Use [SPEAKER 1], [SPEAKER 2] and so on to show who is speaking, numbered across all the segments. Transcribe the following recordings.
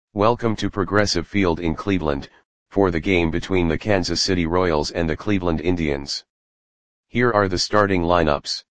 [SPEAKER 1] Welcome to Progressive Field in Cleveland, for the game between the Kansas City Royals and the Cleveland Indians. Here are the starting lineups.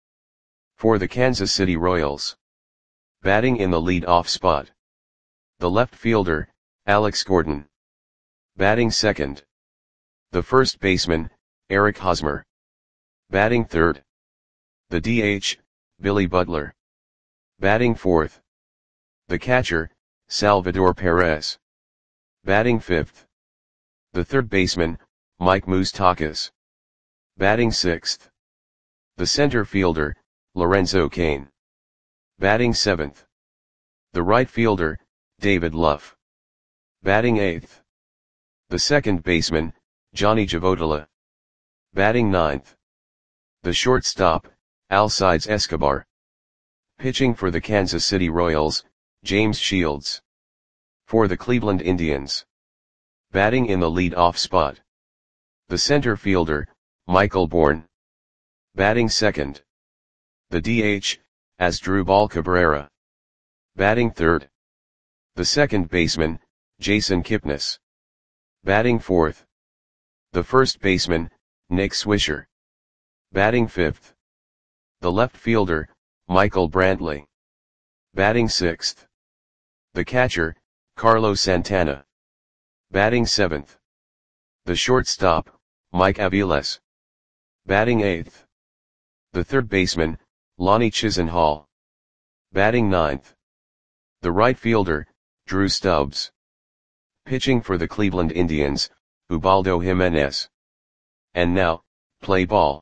[SPEAKER 1] For the Kansas City Royals. Batting in the lead-off spot. The left fielder, Alex Gordon. Batting second. The first baseman, Eric Hosmer. Batting third. The DH, Billy Butler. Batting fourth. The catcher, Salvador Perez. Batting fifth. The third baseman, Mike Moustakas. Batting sixth. The center fielder, Lorenzo Cain. Batting seventh. The right fielder, David Luff. Batting eighth. The second baseman, Johnny Givottola. Batting ninth. The shortstop, Alcides Escobar. Pitching for the Kansas City Royals, James Shields. For the Cleveland Indians. Batting in the lead-off spot. The center fielder, Michael Bourn. Batting second. The DH, Asdrubal Cabrera. Batting third. The second baseman, Jason Kipnis. Batting fourth. The first baseman, Nick Swisher. Batting fifth. The left fielder, Michael Brantley. Batting sixth. The catcher, Carlos Santana. Batting seventh. The shortstop, Mike Aviles. Batting eighth. The third baseman, Lonnie Chisenhall. Batting ninth. The right fielder, Drew Stubbs. Pitching for the Cleveland Indians, Ubaldo Jimenez. And now, play ball.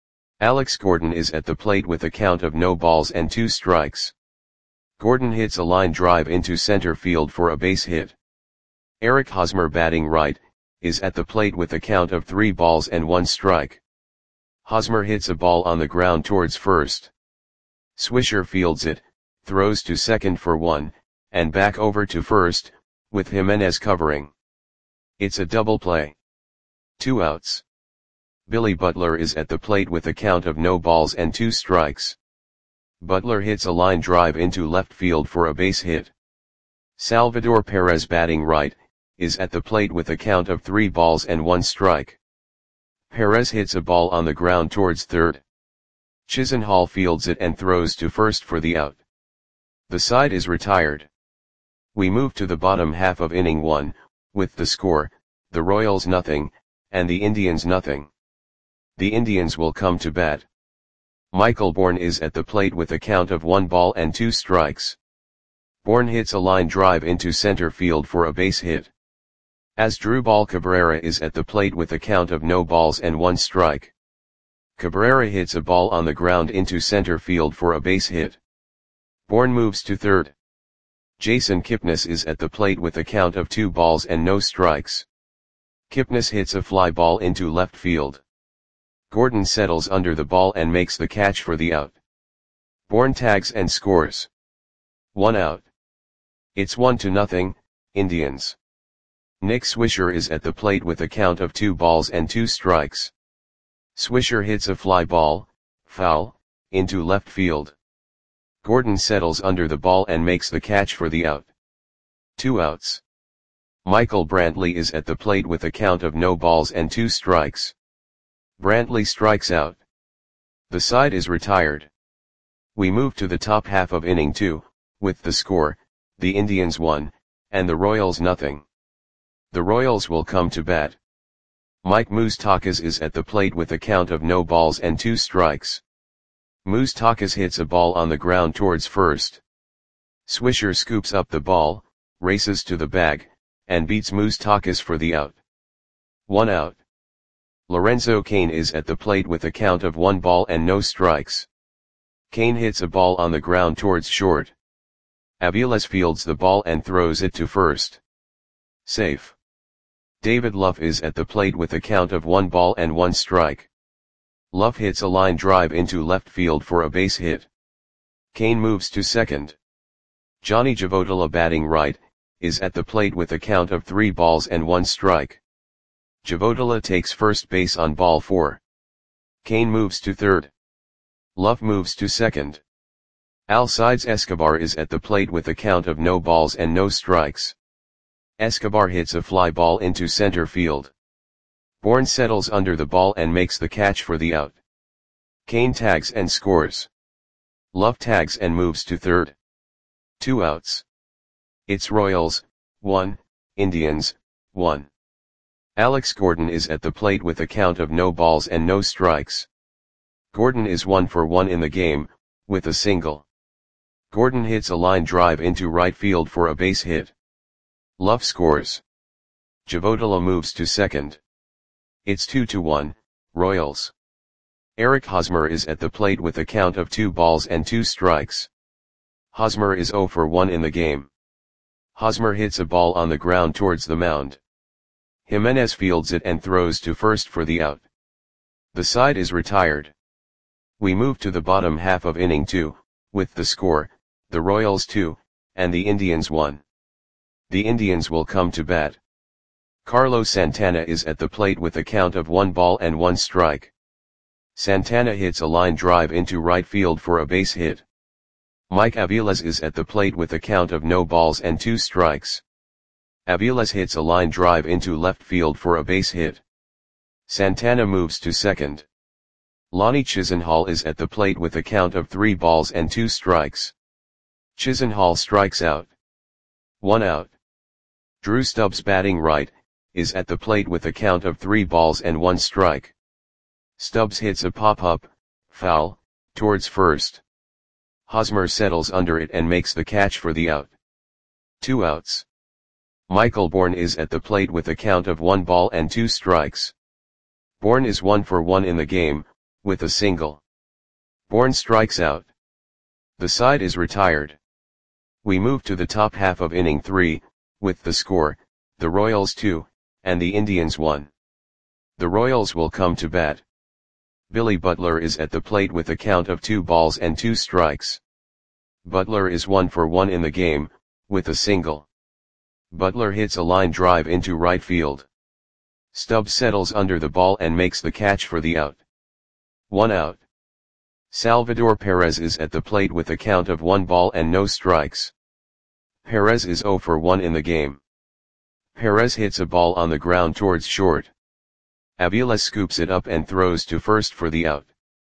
[SPEAKER 1] Alex Gordon is at the plate with a count of no balls and 2 strikes. Gordon hits a line drive into center field for a base hit. Eric Hosmer, batting right, is at the plate with a count of 3 balls and 1 strike. Hosmer hits a ball on the ground towards first. Swisher fields it, throws to second for 1, and back over to first, with Jimenez covering. It's a double play. 2 outs. Billy Butler is at the plate with a count of no balls and 2 strikes. Butler hits a line drive into left field for a base hit. Salvador Perez, batting right, is at the plate with a count of 3 balls and 1 strike. Perez hits a ball on the ground towards third. Chisenhall fields it and throws to first for the out. The side is retired. We move to the bottom half of inning 1, with the score, the Royals 0, and the Indians 0. The Indians will come to bat. Michael Bourn is at the plate with a count of 1 ball and 2 strikes. Bourn hits a line drive into center field for a base hit. Asdrubal Cabrera is at the plate with a count of no balls and 1 strike. Cabrera hits a ball on the ground into center field for a base hit. Bourn moves to third. Jason Kipnis is at the plate with a count of 2 balls and no strikes. Kipnis hits a fly ball into left field. Gordon settles under the ball and makes the catch for the out. Bourn tags and scores. 1 out. It's 1-0, Indians. Nick Swisher is at the plate with a count of 2 balls and 2 strikes. Swisher hits a fly ball, foul, into left field. Gordon settles under the ball and makes the catch for the out. 2 outs. Michael Brantley is at the plate with a count of no balls and 2 strikes. Brantley strikes out. The side is retired. We move to the top half of inning 2, with the score, the Indians 1, and the Royals 0. The Royals will come to bat. Mike Moustakas is at the plate with a count of no balls and 2 strikes. Moustakas hits a ball on the ground towards first. Swisher scoops up the ball, races to the bag, and beats Moustakas for the out. 1 out. Lorenzo Cain is at the plate with a count of 1 ball and no strikes. Cain hits a ball on the ground towards short. Aviles fields the ball and throws it to first. Safe. David Luff is at the plate with a count of 1 ball and 1 strike. Luff hits a line drive into left field for a base hit. Cain moves to second. Johnny Givottola, batting right, is at the plate with a count of 3 balls and 1 strike. Givottola takes first base on ball 4. Cain moves to third. Luff moves to second. Alcides Escobar is at the plate with a count of no balls and no strikes. Escobar hits a fly ball into center field. Bourne settles under the ball and makes the catch for the out. Kane tags and scores. Love tags and moves to third. 2 outs. It's Royals, 1, Indians, 1. Alex Gordon is at the plate with a count of no balls and no strikes. Gordon is 1 for 1 in the game, with a single. Gordon hits a line drive into right field for a base hit. Love scores. Javodala moves to second. It's 2-1, Royals. Eric Hosmer is at the plate with a count of 2 balls and 2 strikes. Hosmer is 0 for 1 in the game. Hosmer hits a ball on the ground towards the mound. Jimenez fields it and throws to first for the out. The side is retired. We move to the bottom half of inning 2, with the score, the Royals 2, and the Indians 1. The Indians will come to bat. Carlos Santana is at the plate with a count of 1 ball and 1 strike. Santana hits a line drive into right field for a base hit. Mike Aviles is at the plate with a count of no balls and 2 strikes. Aviles hits a line drive into left field for a base hit. Santana moves to second. Lonnie Chisenhall is at the plate with a count of 3 balls and 2 strikes. Chisenhall strikes out. 1 out. Drew Stubbs, batting right, is at the plate with a count of 3 balls and 1 strike. Stubbs hits a pop-up, foul, towards first. Hosmer settles under it and makes the catch for the out. 2 outs. Michael Bourne is at the plate with a count of 1 ball and 2 strikes. Bourne is 1 for 1 in the game, with a single. Bourne strikes out. The side is retired. We move to the top half of inning 3, with the score, the Royals 2, and the Indians 1. The Royals will come to bat. Billy Butler is at the plate with a count of 2 balls and 2 strikes. Butler is 1 for 1 in the game, with a single. Butler hits a line drive into right field. Stubbs settles under the ball and makes the catch for the out. 1 out. Salvador Perez is at the plate with a count of 1 ball and no strikes. Perez is 0 for 1 in the game. Perez hits a ball on the ground towards short. Aviles scoops it up and throws to first for the out.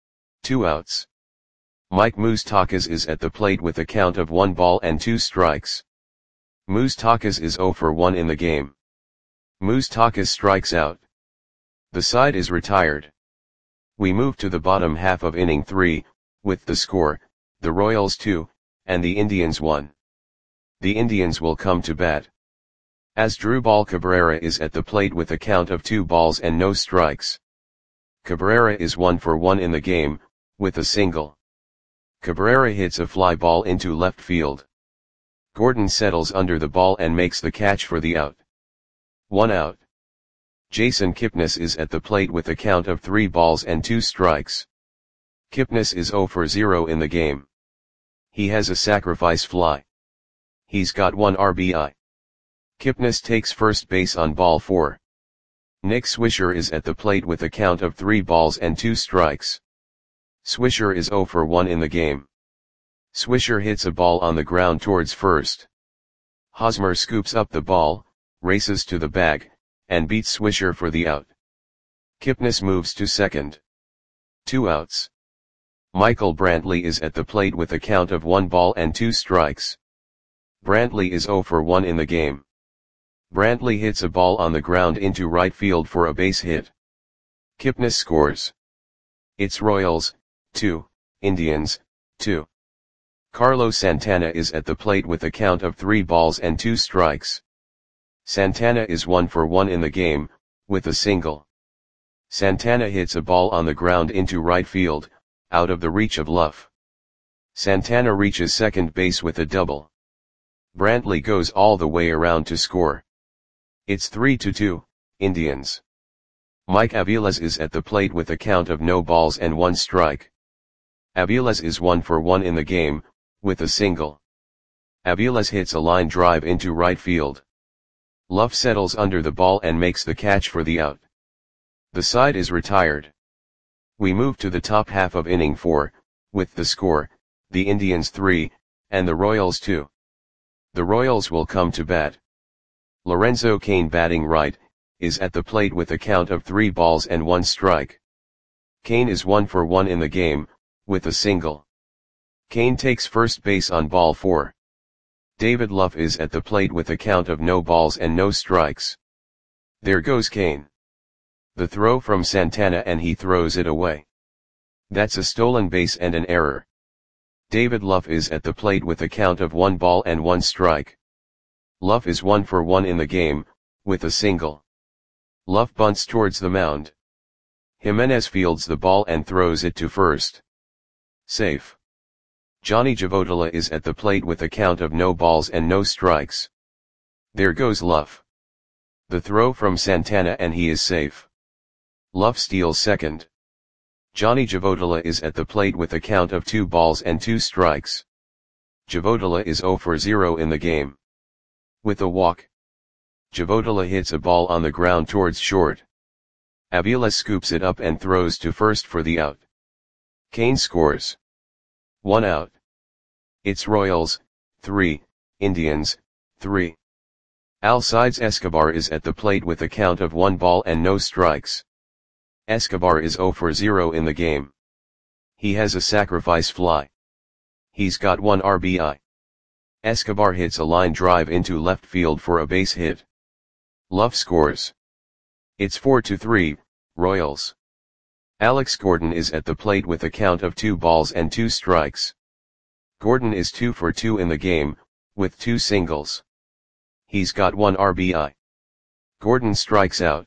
[SPEAKER 1] 2 outs. Mike Moustakas is at the plate with a count of 1 ball and 2 strikes. Moustakas is 0 for 1 in the game. Moustakas strikes out. The side is retired. We move to the bottom half of inning 3, with the score, the Royals 2, and the Indians 1. The Indians will come to bat. Asdrubal Cabrera is at the plate with a count of 2 balls and no strikes. Cabrera is 1 for 1 in the game, with a single. Cabrera hits a fly ball into left field. Gordon settles under the ball and makes the catch for the out. 1 out. Jason Kipnis is at the plate with a count of 3 balls and 2 strikes. Kipnis is 0 for 0 in the game. He has a sacrifice fly. He's got 1 RBI. Kipnis takes first base on ball 4. Nick Swisher is at the plate with a count of 3 balls and 2 strikes. Swisher is 0 for 1 in the game. Swisher hits a ball on the ground towards first. Hosmer scoops up the ball, races to the bag, and beats Swisher for the out. Kipnis moves to second. 2 outs. Michael Brantley is at the plate with a count of 1 ball and 2 strikes. Brantley is 0 for 1 in the game. Brantley hits a ball on the ground into right field for a base hit. Kipnis scores. It's Royals, 2, Indians, 2. Carlos Santana is at the plate with a count of 3 balls and 2 strikes. Santana is 1 for 1 in the game, with a single. Santana hits a ball on the ground into right field, out of the reach of Luff. Santana reaches second base with a double. Brantley goes all the way around to score. It's 3-2, Indians. Mike Aviles is at the plate with a count of no balls and 1 strike. Aviles is 1 for 1 in the game, with a single. Aviles hits a line drive into right field. Luff settles under the ball and makes the catch for the out. The side is retired. We move to the top half of inning 4, with the score, the Indians 3, and the Royals 2. The Royals will come to bat. Lorenzo Cain batting right, is at the plate with a count of 3 balls and 1 strike. Cain is 1 for 1 in the game, with a single. Cain takes first base on ball 4. David Luff is at the plate with a count of no balls and no strikes. There goes Cain. The throw from Santana and he throws it away. That's a stolen base and an error. David Luff is at the plate with a count of 1 ball and 1 strike. Luff is 1 for 1 in the game, with a single. Luff bunts towards the mound. Jimenez fields the ball and throws it to first. Safe. Johnny Javotola is at the plate with a count of no balls and no strikes. There goes Luff. The throw from Santana and he is safe. Luff steals second. Johnny Javotola is at the plate with a count of 2 balls and 2 strikes. Javotola is 0 for 0 in the game. With a walk, Javotola hits a ball on the ground towards short. Avila scoops it up and throws to first for the out. Cain scores. 1 out. It's Royals, 3, Indians, 3. Alcides Escobar is at the plate with a count of 1 ball and no strikes. Escobar is 0 for 0 in the game. He has a sacrifice fly. He's got 1 RBI. Escobar hits a line drive into left field for a base hit. Luff scores. It's 4-3, Royals. Alex Gordon is at the plate with a count of 2 balls and 2 strikes. Gordon is 2 for 2 in the game, with 2 singles. He's got 1 RBI. Gordon strikes out.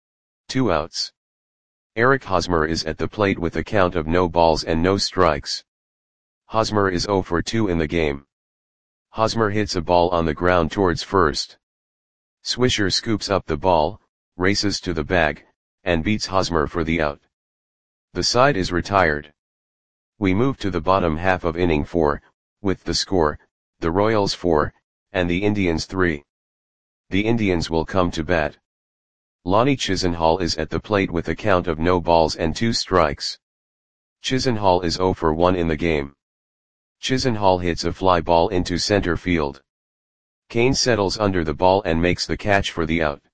[SPEAKER 1] 2 outs. Eric Hosmer is at the plate with a count of no balls and no strikes. Hosmer is 0 for 2 in the game. Hosmer hits a ball on the ground towards first. Swisher scoops up the ball, races to the bag, and beats Hosmer for the out. The side is retired. We move to the bottom half of inning 4, with the score, the Royals 4, and the Indians 3. The Indians will come to bat. Lonnie Chisenhall is at the plate with a count of no balls and 2 strikes. Chisenhall is 0 for 1 in the game. Chisenhall hits a fly ball into center field. Cain settles under the ball and makes the catch for the out.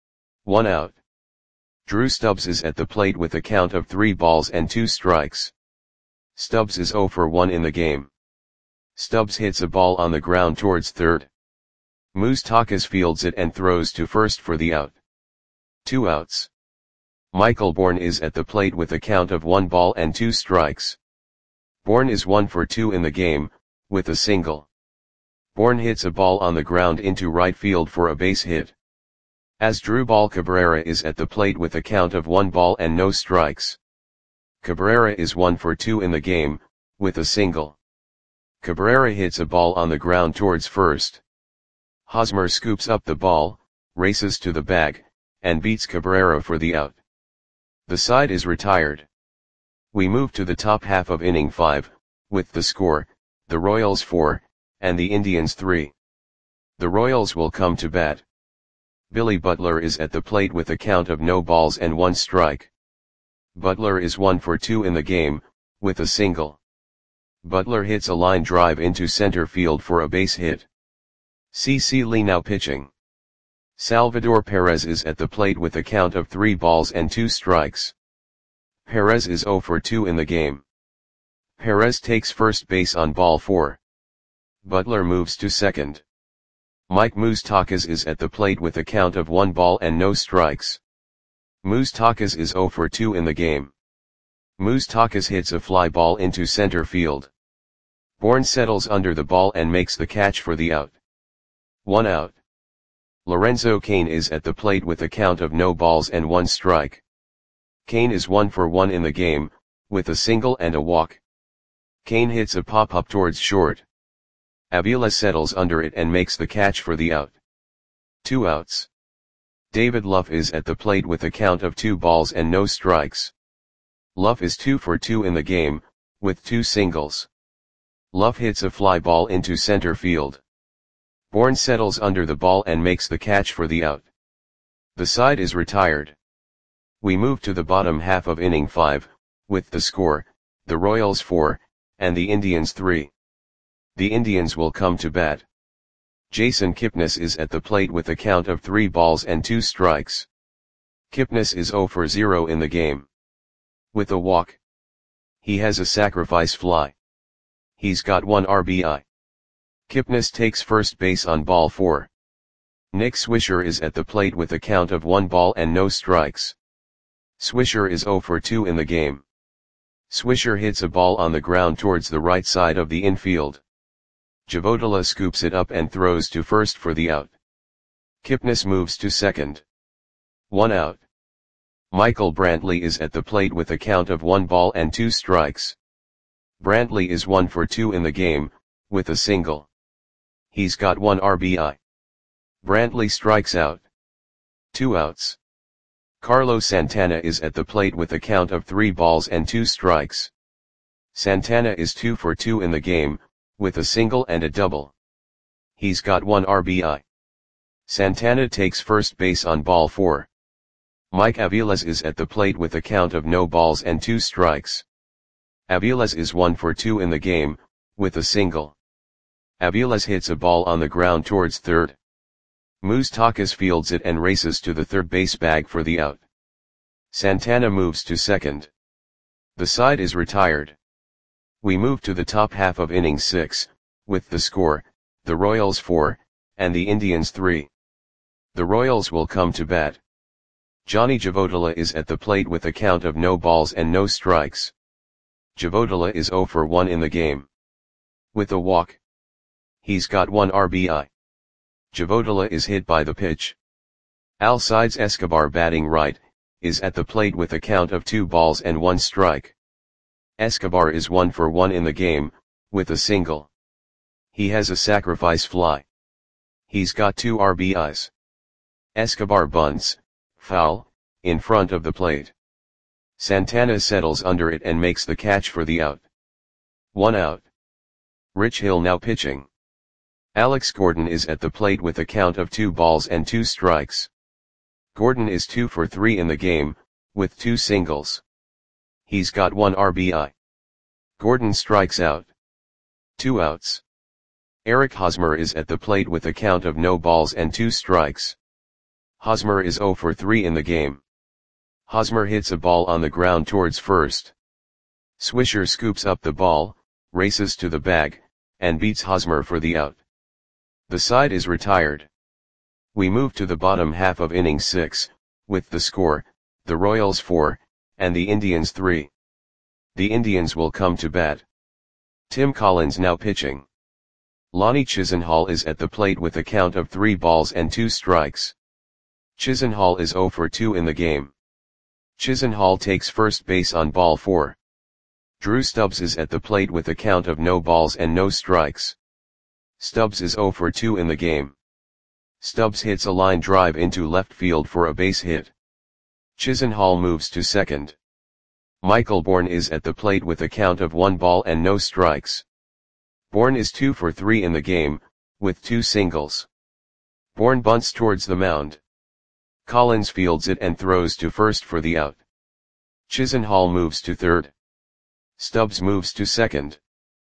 [SPEAKER 1] 1 out. Drew Stubbs is at the plate with a count of 3 balls and 2 strikes. Stubbs is 0 for 1 in the game. Stubbs hits a ball on the ground towards third. Moustakas fields it and throws to first for the out. 2 outs. Michael Bourne is at the plate with a count of 1 ball and 2 strikes. Bourne is 1 for 2 in the game, with a single. Bourne hits a ball on the ground into right field for a base hit. Asdrubal Cabrera is at the plate with a count of 1 ball and no strikes. Cabrera is 1 for 2 in the game, with a single. Cabrera hits a ball on the ground towards first. Hosmer scoops up the ball, races to the bag, and beats Cabrera for the out. The side is retired. We move to the top half of inning 5, with the score, the Royals 4, and the Indians 3. The Royals will come to bat. Billy Butler is at the plate with a count of no balls and 1 strike. Butler is 1 for 2 in the game, with a single. Butler hits a line drive into center field for a base hit. CC Lee now pitching. Salvador Perez is at the plate with a count of 3 balls and 2 strikes. Perez is 0 for 2 in the game. Perez takes first base on ball 4. Butler moves to second. Mike Moustakas is at the plate with a count of 1 ball and no strikes. Moustakas is 0 for 2 in the game. Moustakas hits a fly ball into center field. Bourne settles under the ball and makes the catch for the out. 1 out. Lorenzo Cain is at the plate with a count of no balls and 1 strike. Cain is 1 for 1 in the game, with a single and a walk. Cain hits a pop-up towards short. Avila settles under it and makes the catch for the out. 2 outs. David Luff is at the plate with a count of 2 balls and no strikes. Luff is 2 for 2 in the game, with 2 singles. Luff hits a fly ball into center field. Bourne settles under the ball and makes the catch for the out. The side is retired. We move to the bottom half of inning 5, with the score, the Royals 4, and the Indians 3. The Indians will come to bat. Jason Kipnis is at the plate with a count of 3 balls and 2 strikes. Kipnis is 0 for 0 in the game. With a walk. He has a sacrifice fly. He's got 1 RBI. Kipnis takes first base on ball 4. Nick Swisher is at the plate with a count of 1 ball and no strikes. Swisher is 0 for 2 in the game. Swisher hits a ball on the ground towards the right side of the infield. Javotola scoops it up and throws to first for the out. Kipnis moves to second. 1 out. Michael Brantley is at the plate with a count of 1 ball and 2 strikes. Brantley is 1 for 2 in the game, with a single. He's got 1 RBI. Brantley strikes out. 2 outs. Carlos Santana is at the plate with a count of 3 balls and 2 strikes. Santana is 2 for 2 in the game, with a single and a double. He's got 1 RBI. Santana takes first base on ball 4. Mike Aviles is at the plate with a count of no balls and 2 strikes. Aviles is 1 for 2 in the game, with a single. Aviles hits a ball on the ground towards third. Moustakas fields it and races to the third base bag for the out. Santana moves to second. The side is retired. We move to the top half of inning 6, with the score, the Royals 4, and the Indians 3. The Royals will come to bat. Johnny Javotola is at the plate with a count of no balls and no strikes. Javotola is 0 for 1 in the game. With a walk. He's got 1 RBI. Javotola is hit by the pitch. Alcides Escobar, batting right, is at the plate with a count of 2 balls and 1 strike. Escobar is 1 for 1 in the game, with a single. He has a sacrifice fly. He's got 2 RBIs. Escobar bunts, foul, in front of the plate. Santana settles under it and makes the catch for the out. 1 out. Rich Hill now pitching. Alex Gordon is at the plate with a count of 2 balls and 2 strikes. Gordon is 2 for 3 in the game, with 2 singles. He's got 1 RBI. Gordon strikes out. 2 outs. Eric Hosmer is at the plate with a count of no balls and 2 strikes. Hosmer is 0 for 3 in the game. Hosmer hits a ball on the ground towards first. Swisher scoops up the ball, races to the bag, and beats Hosmer for the out. The side is retired. We move to the bottom half of inning 6, with the score, the Royals 4, and the Indians 3. The Indians will come to bat. Tim Collins now pitching. Lonnie Chisenhall is at the plate with a count of 3 balls and 2 strikes. Chisenhall is 0 for 2 in the game. Chisenhall takes first base on ball 4. Drew Stubbs is at the plate with a count of no balls and no strikes. Stubbs is 0 for 2 in the game. Stubbs hits a line drive into left field for a base hit. Chisenhall moves to second. Michael Bourne is at the plate with a count of 1 ball and no strikes. Bourne is 2 for 3 in the game, with 2 singles. Bourne bunts towards the mound. Collins fields it and throws to first for the out. Chisenhall moves to third. Stubbs moves to second.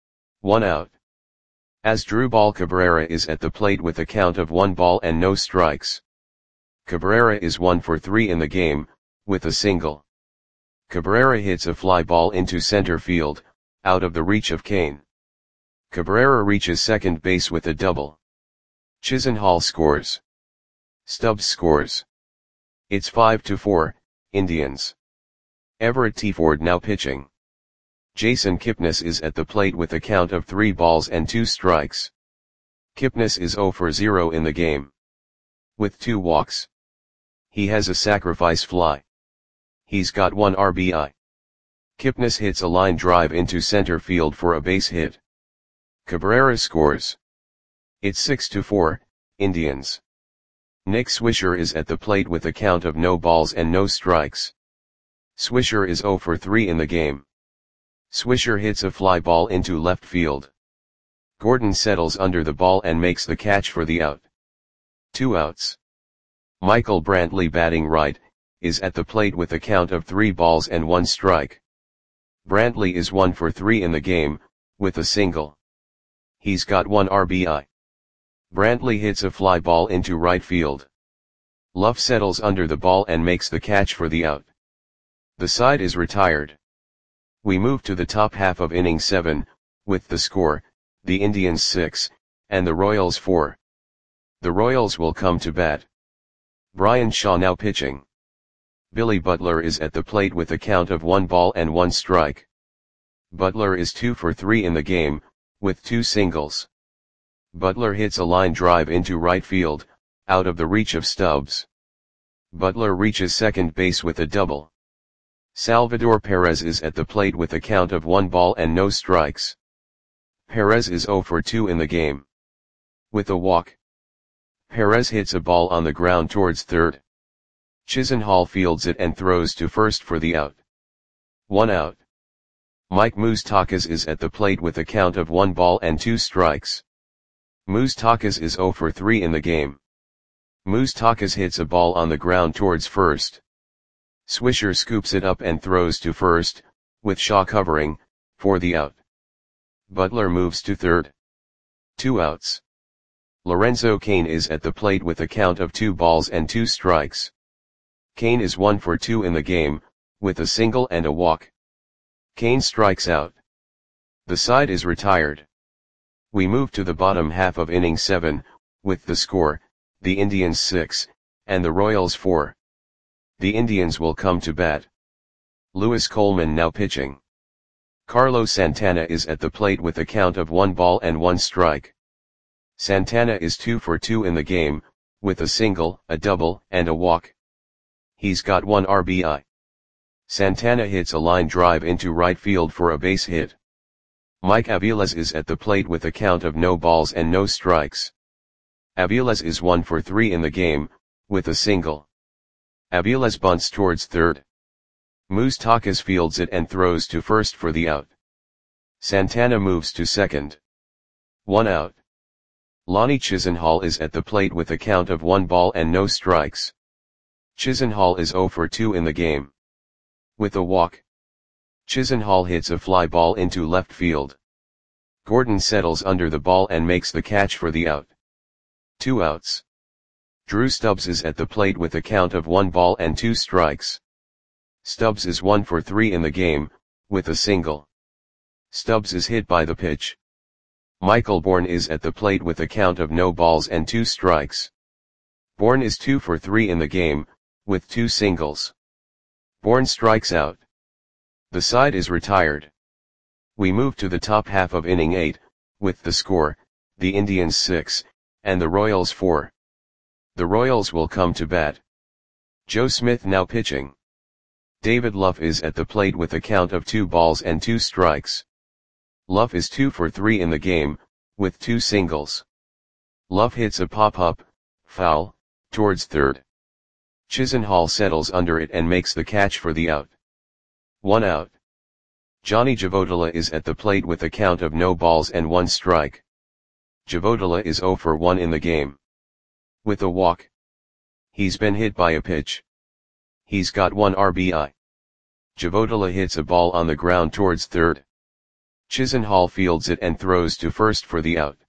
[SPEAKER 1] 1 out. Asdrubal Cabrera is at the plate with a count of 1 ball and no strikes. Cabrera is 1 for 3 in the game, with a single. Cabrera hits a fly ball into center field, out of the reach of Kane. Cabrera reaches second base with a double. Chisenhall scores. Stubbs scores. It's 5-4, Indians. Everett T. Ford now pitching. Jason Kipnis is at the plate with a count of 3 balls and 2 strikes. Kipnis is 0 for 0 in the game. With 2 walks. He has a sacrifice fly. He's got 1 RBI. Kipnis hits a line drive into center field for a base hit. Cabrera scores. It's 6-4, Indians. Nick Swisher is at the plate with a count of no balls and no strikes. Swisher is 0 for 3 in the game. Swisher hits a fly ball into left field. Gordon settles under the ball and makes the catch for the out. 2 outs. Michael Brantley, batting right, is at the plate with a count of 3 balls and 1 strike. Brantley is 1 for 3 in the game, with a single. He's got 1 RBI. Brantley hits a fly ball into right field. Luff settles under the ball and makes the catch for the out. The side is retired. We move to the top half of inning 7, with the score, the Indians 6, and the Royals 4. The Royals will come to bat. Bryan Shaw now pitching. Billy Butler is at the plate with a count of 1 ball and 1 strike. Butler is 2 for 3 in the game, with 2 singles. Butler hits a line drive into right field, out of the reach of Stubbs. Butler reaches second base with a double. Salvador Perez is at the plate with a count of 1 ball and no strikes. Perez is 0 for 2 in the game. With a walk, Perez hits a ball on the ground towards third. Chisenhall fields it and throws to first for the out. 1 out. Mike Moustakas is at the plate with a count of 1 ball and 2 strikes. Moustakas is 0 for 3 in the game. Moustakas hits a ball on the ground towards first. Swisher scoops it up and throws to first, with Shaw covering, for the out. Butler moves to third. 2 outs. Lorenzo Cain is at the plate with a count of 2 balls and 2 strikes. Cain is 1 for 2 in the game, with a single and a walk. Cain strikes out. The side is retired. We move to the bottom half of inning 7, with the score, the Indians 6, and the Royals 4. The Indians will come to bat. Lewis Coleman now pitching. Carlos Santana is at the plate with a count of 1 ball and 1 strike. Santana is 2 for 2 in the game, with a single, a double, and a walk. He's got 1 RBI. Santana hits a line drive into right field for a base hit. Mike Aviles is at the plate with a count of no balls and no strikes. Aviles is 1 for 3 in the game, with a single. Aviles bunts towards third. Moustakas fields it and throws to first for the out. Santana moves to second. 1 out. Lonnie Chisenhall is at the plate with a count of 1 ball and no strikes. Chisenhall is 0 for 2 in the game. With a walk, Chisenhall hits a fly ball into left field. Gordon settles under the ball and makes the catch for the out. 2 outs. Drew Stubbs is at the plate with a count of 1 ball and 2 strikes. Stubbs is 1 for 3 in the game, with a single. Stubbs is hit by the pitch. Michael Bourne is at the plate with a count of no balls and 2 strikes. Bourne is 2 for 3 in the game, with 2 singles. Bourne strikes out. The side is retired. We move to the top half of inning 8, with the score, the Indians 6, and the Royals 4. The Royals will come to bat. Joe Smith now pitching. David Luff is at the plate with a count of 2 balls and 2 strikes. Luff is 2 for 3 in the game, with 2 singles. Luff hits a pop-up, foul, towards third. Chisenhall settles under it and makes the catch for the out. 1 out. Johnny Javodala is at the plate with a count of no balls and 1 strike. Javodala is 0 for 1 in the game. With a walk. He's been hit by a pitch. He's got 1 RBI. Javodala hits a ball on the ground towards third. Chisenhall fields it and throws to first for the out.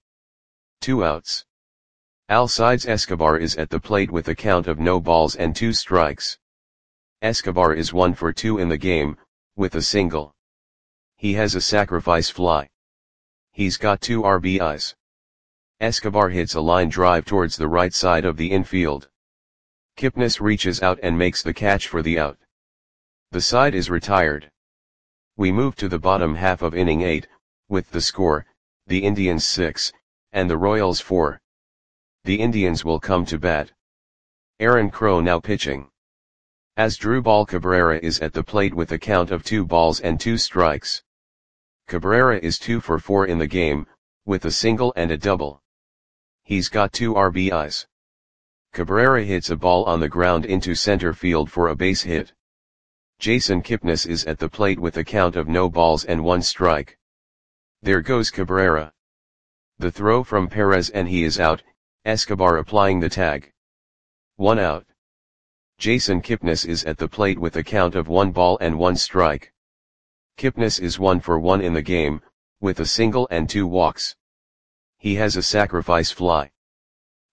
[SPEAKER 1] 2 outs. Alcides Escobar is at the plate with a count of no balls and 2 strikes. Escobar is 1 for 2 in the game, with a single. He has a sacrifice fly. He's got 2 RBIs. Escobar hits a line drive towards the right side of the infield. Kipnis reaches out and makes the catch for the out. The side is retired. We move to the bottom half of inning 8, with the score, the Indians 6, and the Royals 4. The Indians will come to bat. Aaron Crow now pitching. Asdrubal Cabrera is at the plate with a count of 2 balls and 2 strikes. Cabrera is 2 for 4 in the game, with a single and a double. He's got 2 RBIs. Cabrera hits a ball on the ground into center field for a base hit. Jason Kipnis is at the plate with a count of no balls and 1 strike. There goes Cabrera. The throw from Perez and he is out, Escobar applying the tag. 1 out. Jason Kipnis is at the plate with a count of 1 ball and 1 strike. Kipnis is 1 for 1 in the game, with a single and 2 walks. He has a sacrifice fly.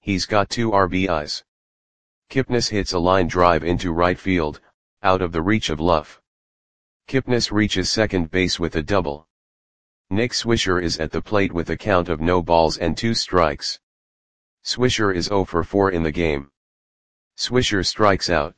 [SPEAKER 1] He's got 2 RBIs. Kipnis hits a line drive into right field, out of the reach of Luff. Kipnis reaches second base with a double. Nick Swisher is at the plate with a count of no balls and 2 strikes. Swisher is 0 for 4 in the game. Swisher strikes out.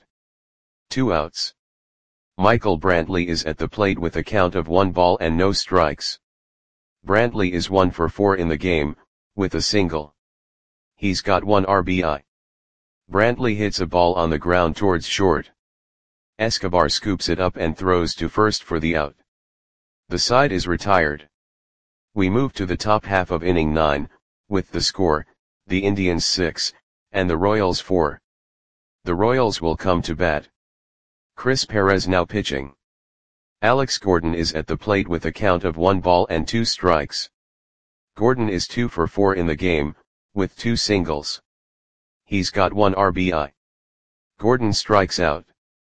[SPEAKER 1] 2 outs. Michael Brantley is at the plate with a count of 1 ball and no strikes. Brantley is 1 for 4 in the game, with a single. He's got 1 RBI. Brantley hits a ball on the ground towards short. Escobar scoops it up and throws to first for the out. The side is retired. We move to the top half of inning 9, with the score, the Indians 6, and the Royals 4. The Royals will come to bat. Chris Perez now pitching. Alex Gordon is at the plate with a count of 1 ball and 2 strikes. Gordon is 2 for 4 in the game, with 2 singles. He's got 1 RBI. Gordon strikes out.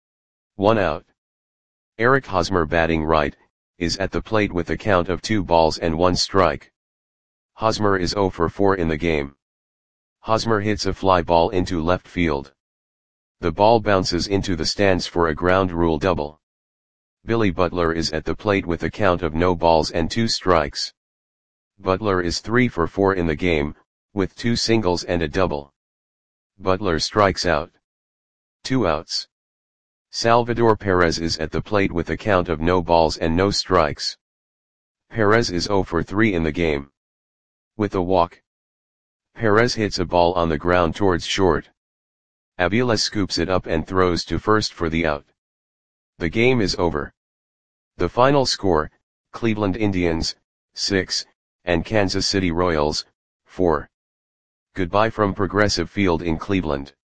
[SPEAKER 1] 1 out. Eric Hosmer batting right, is at the plate with a count of 2 balls and 1 strike. Hosmer is 0 for 4 in the game. Hosmer hits a fly ball into left field. The ball bounces into the stands for a ground rule double. Billy Butler is at the plate with a count of no balls and 2 strikes. Butler is 3 for 4 in the game, with 2 singles and a double. Butler strikes out. 2 outs. Salvador Perez is at the plate with a count of no balls and no strikes. Perez is 0 for 3 in the game. With a walk. Perez hits a ball on the ground towards short. Avila scoops it up and throws to first for the out. The game is over. The final score, Cleveland Indians, 6, and Kansas City Royals, 4. Goodbye from Progressive Field in Cleveland.